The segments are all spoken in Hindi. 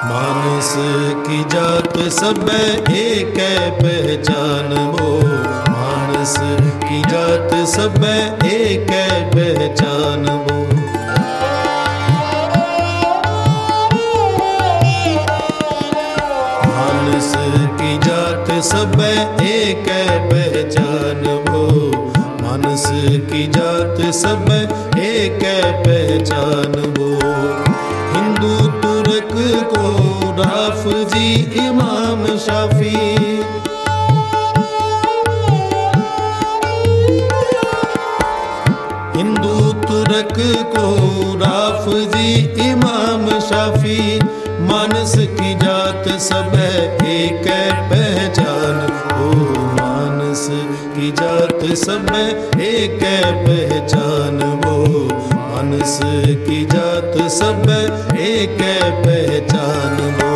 मानस की जात सब एक पहचान वो, मानस की जात सब एक पहचान वो। मानस की जात सब एक पहचान वो, मानस की जात सब एक पहचान वो। हिंदू तुर्क को राफजी इमाम शाफी, हिंदू तुर्क को राफजी इमाम शाफी। मानस की जात सब एक पहचान वो, मानस की जात सब एक पहचान वो, मानस की जात सब एक पहचान वो।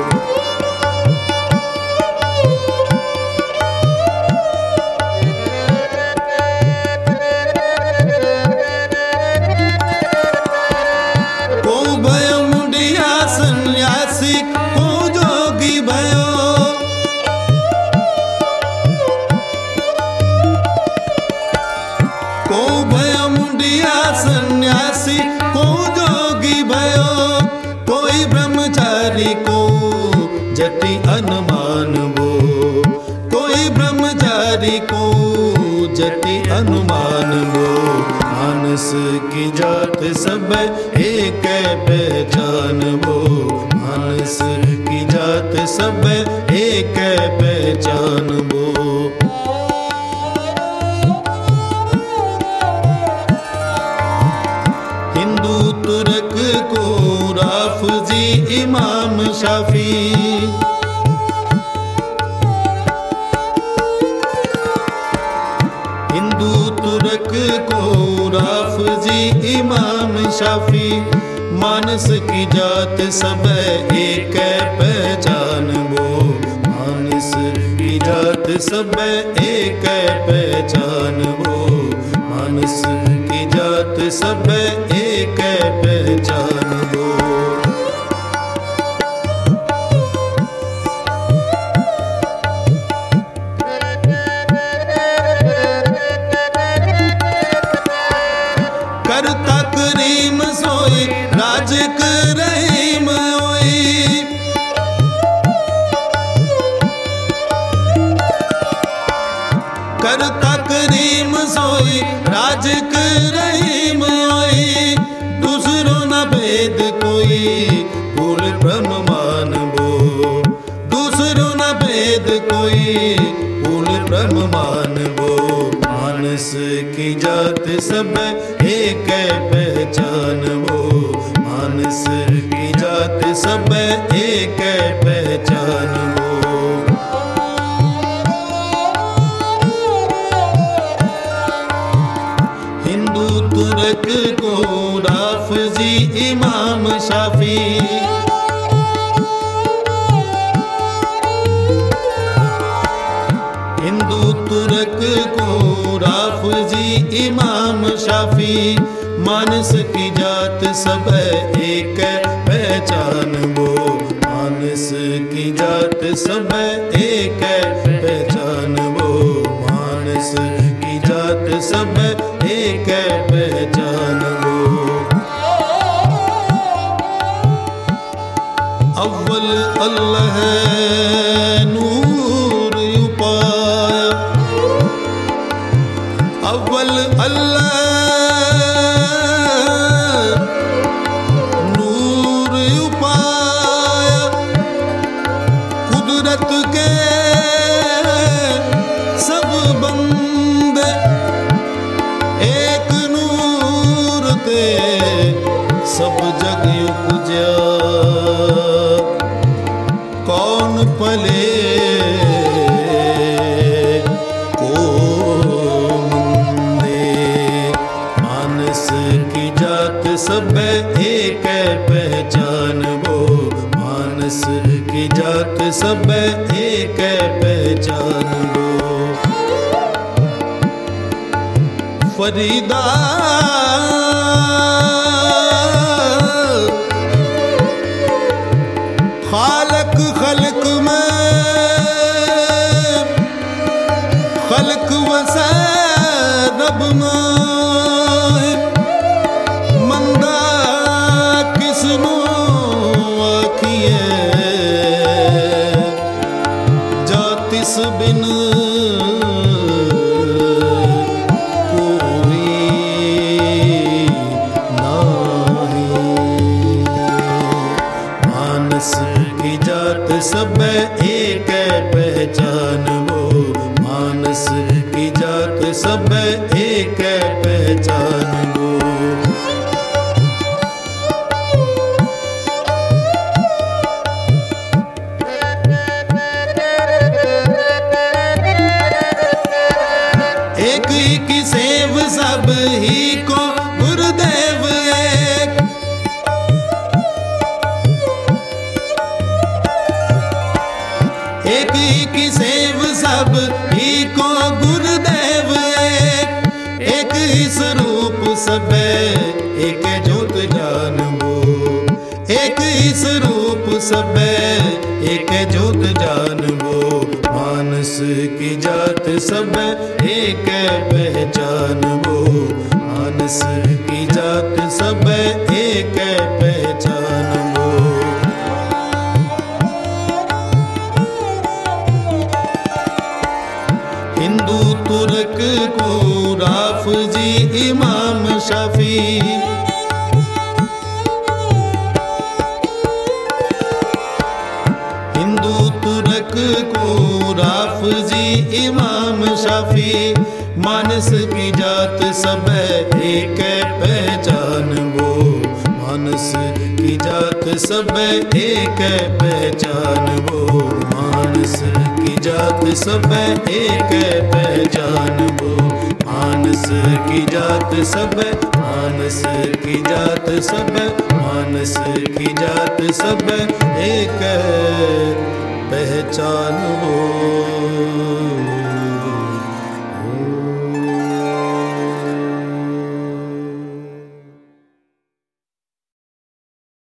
सन्यासी को जोगी भयो, कोई ब्रह्मचारी को जति अनुमान वो, कोई ब्रह्मचारी को जति अनुमान वो। मानस की जात सब एक पहचान वो, मानस की जात सब एक पहचान वो। तुर्क को राफजी इमाम शाफी, हिंदू तुर्क को राफजी इमाम शाफी। मानस की जात सब एक पहचान वो, मानस की जात सब एक पहचान वो, मानस की जात सब एक पहचान वो। करता करीम सोई राज रहीम होई, करता करीम सोई राज रहीम होई। दूसरों न भेद कोई पूर्ण ब्रह्म मान वो, दूसरों न भेद कोई पूर्ण ब्रह्म मान वो। मानस की जात सब एक पहचान वो, मानस की जात सब एक पहचान वो। हिंदू तुर्क को राफजी इमाम शाफी, हिंदू तुर्क को राफजी इमाम शाफी। मानस की जात सब एक पहचान वो, मानस की जात सब एक पहचान वो, मानस की जात सब एक पहचान वो। अव्वल अल्लाह नूर उपाया, अव्वल अल्लाह नूर उपाया। कुदरत के सब बंदे एक नूर ते सब जग उपजा। कौन पले को मंदे, मानस की जात सब एक पहचान वो, मानस की जात सब एक पहचान वो। फरीदा की सेव सब ही को गुरुदेव एक ही स्वरूप सब एक ज्योत जानबो एक ही स्वरूप सब एक ज्योत जानबो मानस की जात सब एक पहचानबो मानस की जात सब एक पहचानबो। हिंदू तुर्क को राफजी इमाम शाफी हिंदू तुर्क को राफजी इमाम शाफी मानस की जात सब एक पहचान वो मानस की जात सब एक पहचान वो मानस की जात सब एक पहचान वो मानस की जात सब मानस की जात सब मानस की जात सब एक पहचान वो।